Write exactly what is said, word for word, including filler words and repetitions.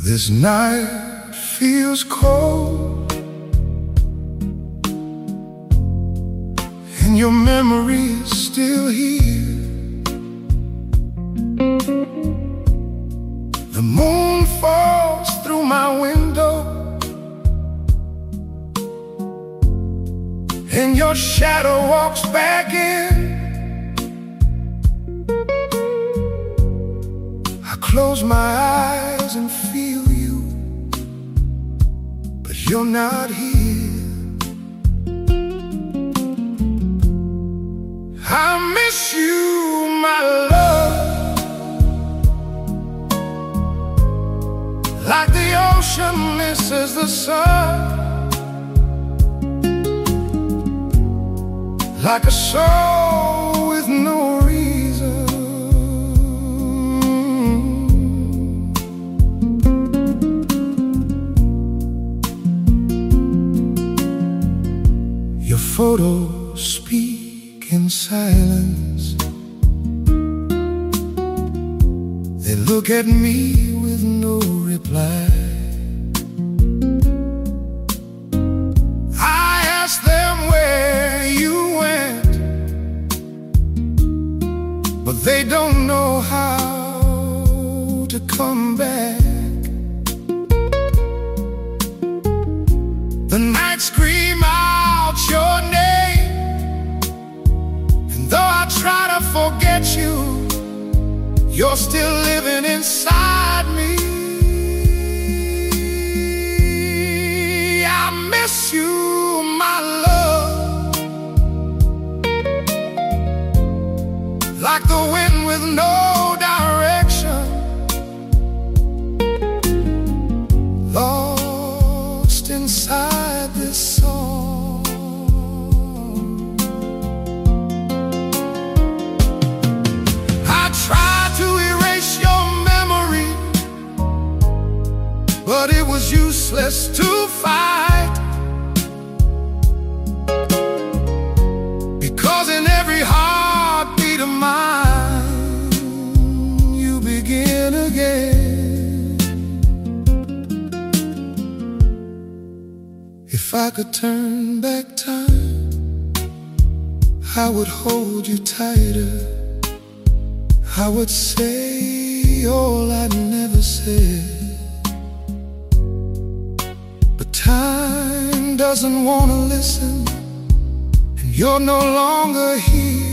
This night feels cold, and your memory is still here. The moon falls through my window, and your shadow walks back in. I close my eyes and feel you, but you're not here. I miss you, my love, like the ocean misses the sun, like a soul with no reason. Your photos speak in silence. They look at me with no reply. I ask them where you went, but they don't know how to come back. The night scream out your name, and though I try to forget you, you're still living inside me. I miss you, my love, like the wind with no direction, lost inside this song. I tried to erase your memory, but it was useless to fight, because in every heartbeat of mine you begin again. If I could turn back time, I would hold you tighter. I would say all I never said, but time doesn't want to listen, and you're no longer here.